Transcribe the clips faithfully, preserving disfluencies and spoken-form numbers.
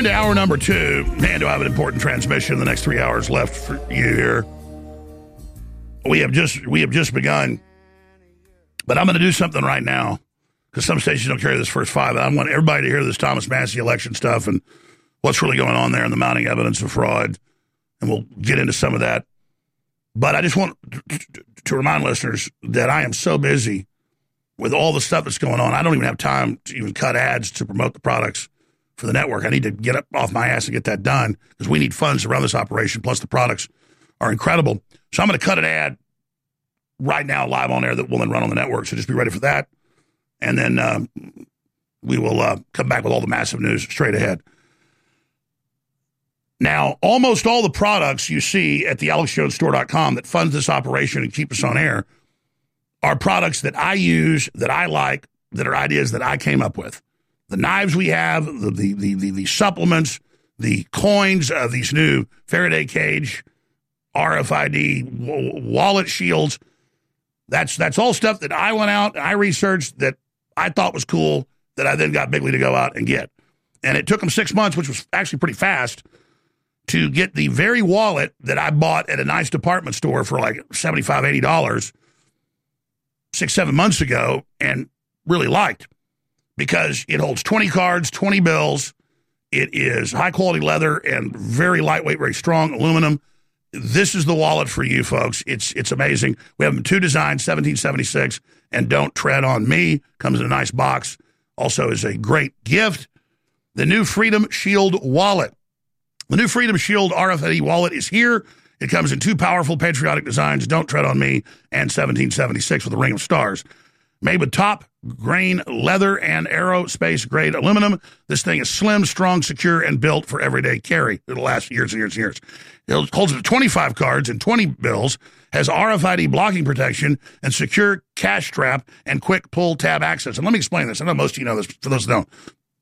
into hour number two. Man, do I have an important transmission. The next three hours left for you here. We have just we have just begun. But I'm going to do something right now, because some stations don't carry this first five. I want everybody to hear this Thomas Massie election stuff and what's really going on there and the mounting evidence of fraud. And we'll get into some of that. But I just want to remind listeners that I am so busy with all the stuff that's going on. I don't even have time to even cut ads to promote the products for the network. I need to get up off my ass and get that done, because we need funds to run this operation. Plus the products are incredible. So I'm going to cut an ad right now live on air that will then run on the network. So just be ready for that. And then um, we will uh, come back with all the massive news straight ahead. Now, almost all the products you see at the alex jones store dot com that funds this operation and keep us on air are products that I use, that I like, that are ideas that I came up with. The knives we have, the the the, the, the supplements, the coins, uh, these new Faraday cage, R F I D, w- wallet shields. That's that's all stuff that I went out and I researched that I thought was cool, that I then got Bigley to go out and get. And it took them six months, which was actually pretty fast, to get the very wallet that I bought at a nice department store for like seventy-five dollars, eighty dollars six, seven months ago and really liked, because it holds twenty cards, twenty bills. It is high-quality leather and very lightweight, very strong aluminum. This is the wallet for you, folks. It's it's amazing. We have two designs, seventeen seventy-six and Don't Tread on Me. Comes in a nice box. Also is a great gift. The new Freedom Shield wallet. The new Freedom Shield R F I D wallet is here. It comes in two powerful patriotic designs, Don't Tread on Me and seventeen seventy-six with a ring of stars. Made with top grain leather and aerospace grade aluminum. This thing is slim, strong, secure, and built for everyday carry. It'll last years and years and years. It holds up to twenty-five cards and twenty bills, has R F I D blocking protection and secure cash strap and quick pull tab access. And let me explain this. I know most of you know this, for those who don't.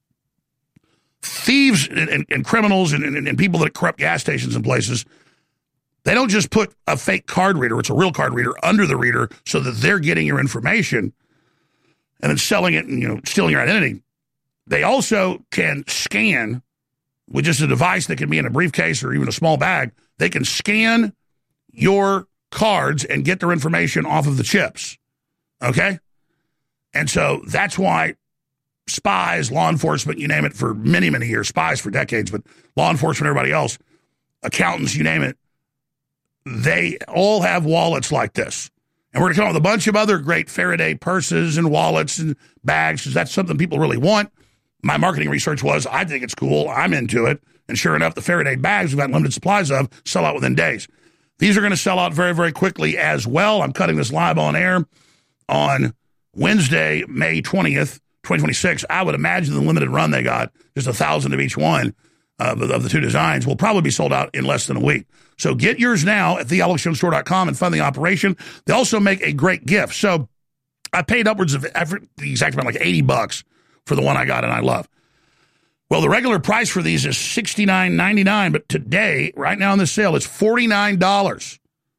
Thieves and, and, and criminals and, and, and people that corrupt gas stations and places, they don't just put a fake card reader, it's a real card reader, under the reader so that they're getting your information and then selling it and, you know, stealing your identity. They also can scan with just a device that can be in a briefcase or even a small bag. They can scan your cards and get their information off of the chips. Okay? And so that's why spies, law enforcement, you name it, for many, many years, spies for decades, but law enforcement, everybody else, accountants, you name it, they all have wallets like this. And we're going to come up with a bunch of other great Faraday purses and wallets and bags, because that's something people really want. My marketing research was, I think it's cool, I'm into it. And sure enough, the Faraday bags we've got limited supplies of sell out within days. These are going to sell out very, very quickly as well. I'm cutting this live on air on Wednesday, May twentieth, twenty twenty-six. I would imagine the limited run they got, just a thousand of each one of the, of the two designs, will probably be sold out in less than a week. So get yours now at the alex jones store dot com and fund the operation. They also make a great gift. So I paid upwards of every, the exact amount, like eighty bucks for the one I got and I love. Well, the regular price for these is sixty-nine ninety-nine, but today, right now on this sale, it's forty-nine dollars.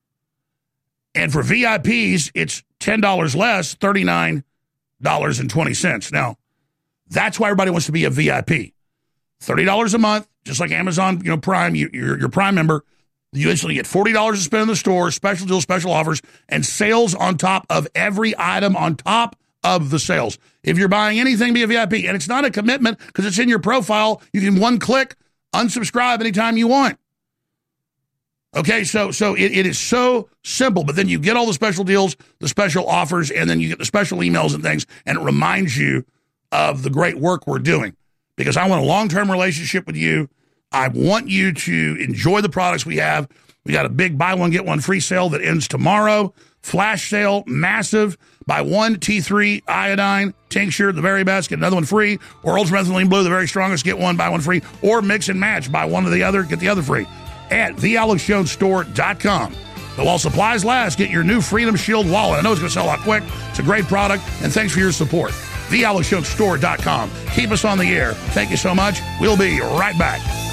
And for V I Ps, it's ten dollars less, thirty-nine dollars and twenty cents. Now, that's why everybody wants to be a V I P. thirty dollars a month, just like Amazon, you know, Prime, you, you're your Prime member. You instantly get forty dollars to spend in the store, special deals, special offers, and sales on top of every item on top of the sales. If you're buying anything, be a V I P. And it's not a commitment because it's in your profile. You can one click, unsubscribe anytime you want. Okay, so so it, it is so simple. But then you get all the special deals, the special offers, and then you get the special emails and things, and it reminds you of the great work we're doing. Because I want a long-term relationship with you. I want you to enjoy the products we have. We got a big buy one, get one free sale that ends tomorrow. Flash sale, massive. Buy one T three iodine tincture, the very best, get another one free. Or ultramethylene blue, the very strongest, get one, buy one free. Or mix and match, buy one or the other, get the other free. At the alex jones store dot com. But while supplies last, get your new Freedom Shield wallet. I know it's going to sell out quick. It's a great product, and thanks for your support. the alex jones store dot com. Keep us on the air. Thank you so much. We'll be right back.